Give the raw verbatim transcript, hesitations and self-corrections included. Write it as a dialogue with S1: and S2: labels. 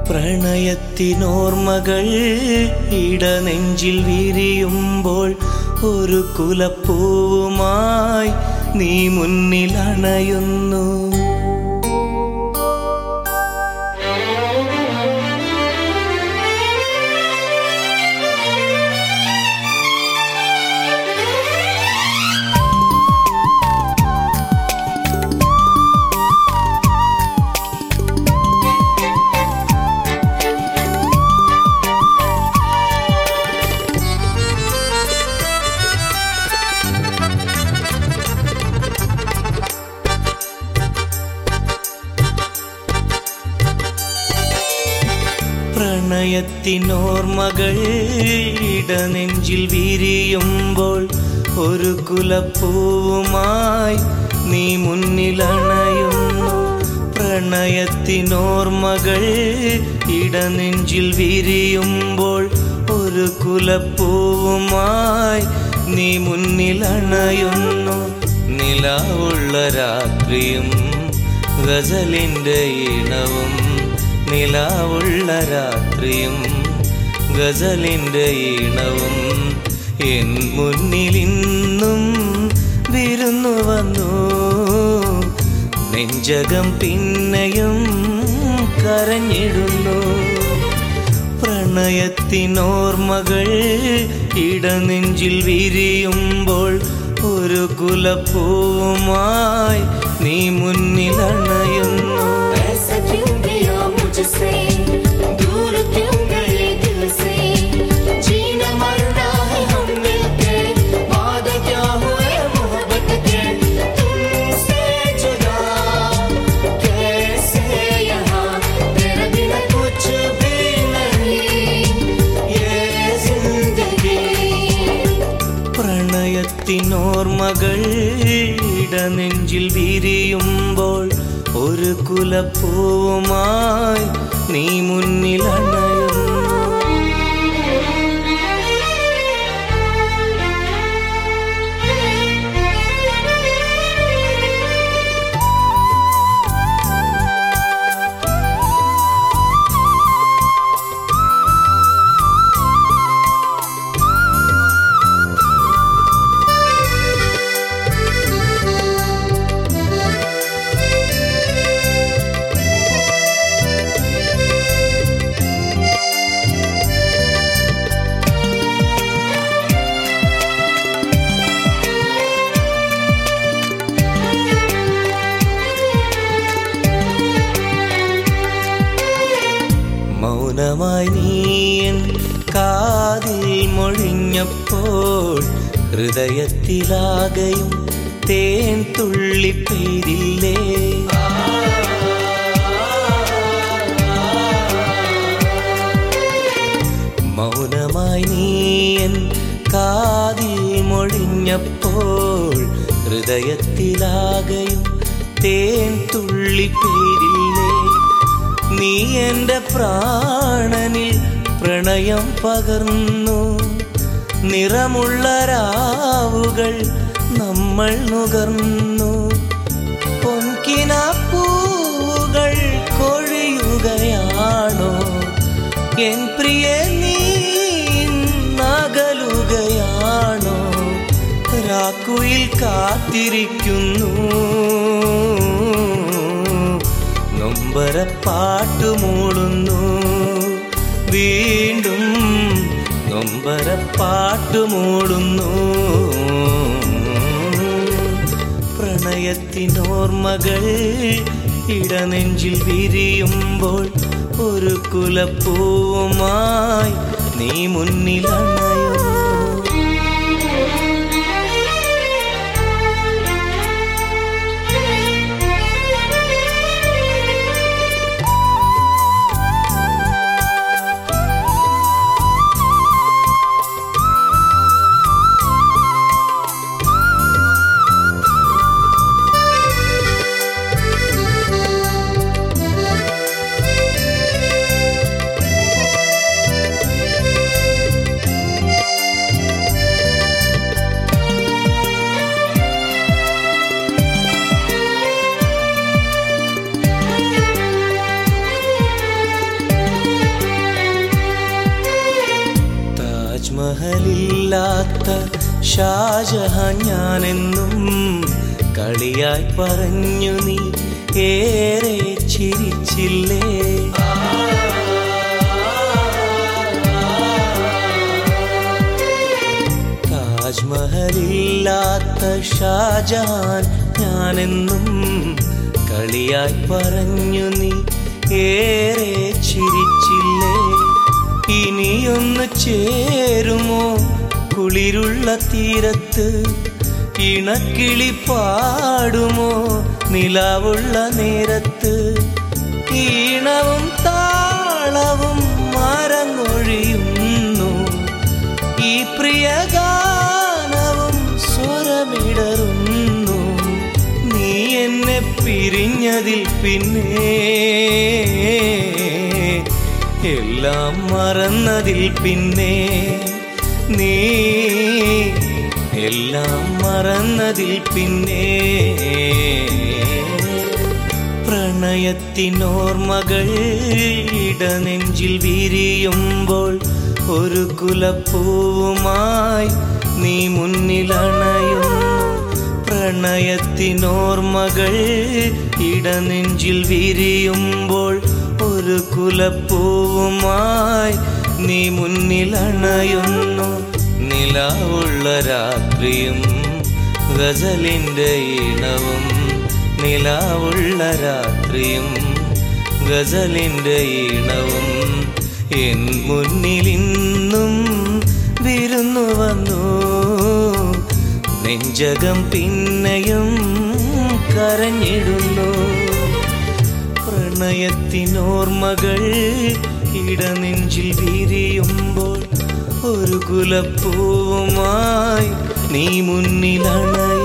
S1: പ്രണയത്തിനോർമ്മകൾ ഇടനെഞ്ചിൽ വിരിയുമ്പോൾ ഒരു കുലപ്പൂവുമായി നീ മുന്നിൽ അണയുന്നു. പ്രണയത്തിനോർമ്മകൾ ഇടനെഞ്ചിൽ വിരിയുമ്പോൾ ഒരു കുലപ്പൂവുമായി നീ മുന്നിലണയുന്നു. പ്രണയത്തിനോർമ്മകൾ ഇടനെഞ്ചിൽ വിരിയുമ്പോൾ ഒരു കുലപ്പൂവുമായി നീ മുന്നിലണയുന്നു. നിലാവുള്ള രാത്രിയും ഗസലിൻ്റെ ഈണവും, നിലാവുള്ള രാത്രിയും ഗസലിൻ്റെ ഈണവും എൻ മുന്നിലിന്നും വിരുന്നു വന്നു. നെഞ്ചകം പിന്നെയും കരഞ്ഞിടുന്നു. പ്രണയത്തിനോർമ്മകൾ ഇടനെഞ്ചിൽ വിരിയുമ്പോൾ ഒരു കുലപ്പൂവുമായി നീ മുന്നിലണയുന്നു.
S2: दूर क्यों गए दिल से, जीना मरना है हम मिलके, वादे क्या हुए मोहब्बत के, तुमसे जुदा कैसे यहाँ, तेरे बिना कुछ भी नहीं ये जिंदगी.
S1: പ്രണയത്തിനോർമ്മകൾ ഇടനെഞ്ചിൽ വിരിയുമ്പോൾ ഒരു കുലപ്പൂവുമായി നീ മുന്നിലണയുന്നു. മൗനമായി നീയൻ കാതിൽ മൊഴിഞ്ഞപ്പോൾ ഹൃദയത്തിലാകയും തേൻ തുള്ളി പെയ്തില്ലേ. മൗനമായി നീയൻ കാതിൽ മൊഴിഞ്ഞപ്പോൾ ഹൃദയത്തിലാകയും തേൻ തുള്ളി പെയ്തില്ലേ. നീ എൻ്റെ പ്രാണനിൽ പ്രണയം പകർന്നു. നിറമുള്ള രാവുകൾ നമ്മൾ നുകർന്നു. പൊൻകിനാപ്പൂവുകൾ കൊഴിയുകയാണോ എൻ പ്രിയ, നീ നകലുകയാണോ. രാക്കുയിൽ കാത്തിരിക്കുന്നു, നൊമ്പരപ്പാട്ടു മൂളുന്നു. വീണ്ടും നൊമ്പരപ്പാട്ടു മൂളുന്നു. പ്രണയത്തിനോർമ്മകൾ ഇടനെഞ്ചിൽ വിരിയുമ്പോൾ ഒരു കുലപ്പൂവുമായി നീ മുന്നിലണയുന്നു. സ്വർമകളില്ലാത്ത ഷാജഹാൻ ഞാനെന്നും കളിയായി പറഞ്ഞു നീ ഏറെ ചിരിച്ചില്ലേ. താജ്മഹലില്ലാത്ത ഷാജഹാൻ ഞാനെന്നും കളിയായി പറഞ്ഞു നീ ഏറെ ചിരിച്ചില്ലേ. ഇനിയൊന്ന് ചേരുമോ കുളിരുള്ള തീരത്ത്, ഇണക്കിളി പാടുമോ നിലാവുള്ള നേരത്ത്, ഈണവും താളവും മറങ്ങൊഴിയുന്നു, ഈ പ്രിയഗാനവും സ്വരമിടറുന്നു. നീ എന്നെ പിരിഞ്ഞതിൽ പിന്നെ, എല്ലാം മറന്നതിൽ പിന്നെ, നീ എല്ലാം മറന്നതിൽ പിന്നെ. പ്രണയത്തിനോർമ്മകൾ ഇടനെഞ്ചിൽ വിരിയുമ്പോൾ ഒരു കുലപ്പൂവുമായി നീ മുന്നിലണയുന്നു. പ്രണയത്തിനോർമ്മകൾ ഇടനെഞ്ചിൽ വിരിയുമ്പോൾ ഒരു കുലപ്പൂവുമായി നീ മുന്നിലണയുന്നു. നിലാവുള്ള രാത്രിയും ഗസലിൻ്റെ ഈണവും, നിലാവുള്ള രാത്രിയും ഗസലിൻ്റെ ഈണവും എൻ മുന്നിലിന്നും വിരുന്നു വന്നു. നെഞ്ചകം പിന്നെയും കരഞ്ഞിടുന്നു. പ്രണയത്തിനോർമ്മകൾ ഇടനെഞ്ചിൽ വിരിയുമ്പോൾ ഒരു കുലപ്പൂവുമായി നീ മുന്നിലണയുന്നു.